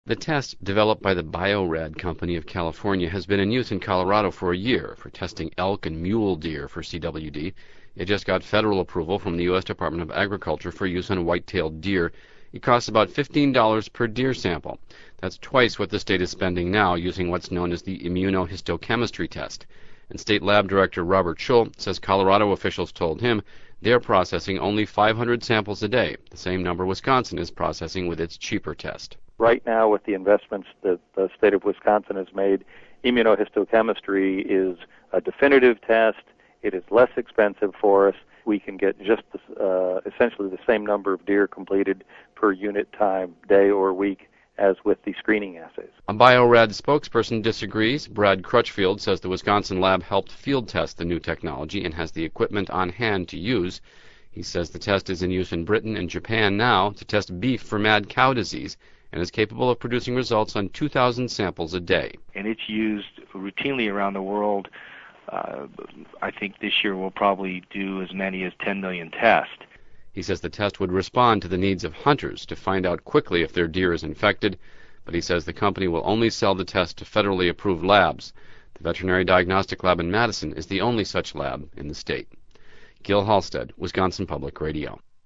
The test, developed by the Bio-Rad Company of California, has been in use in Colorado for a year for testing elk and mule deer for CWD. It just got federal approval from the U.S. Department of Agriculture for use on white-tailed deer. It costs about $15 per deer sample. That's twice what the state is spending now using what's known as the immunohistochemistry test. And State Lab Director Robert Schull says Colorado officials told him they're processing only 500 samples a day, the same number Wisconsin is processing with its cheaper test. Right now, with the investments that the state of Wisconsin has made, immunohistochemistry is a definitive test. It is less expensive for us. We can get just essentially the same number of deer completed per unit time, day or week, as with the screening assays. A Bio-Rad spokesperson disagrees. Brad Crutchfield says the Wisconsin lab helped field test the new technology and has the equipment on hand to use. He says the test is in use in Britain and Japan now to test beef for mad cow disease and is capable of producing results on 2,000 samples a day. And it's used routinely around the world. I think this year we'll probably do as many as 10 million tests. He says the test would respond to the needs of hunters to find out quickly if their deer is infected, but he says the company will only sell the test to federally approved labs. The Veterinary Diagnostic Lab in Madison is the only such lab in the state. Gil Halstead, Wisconsin Public Radio.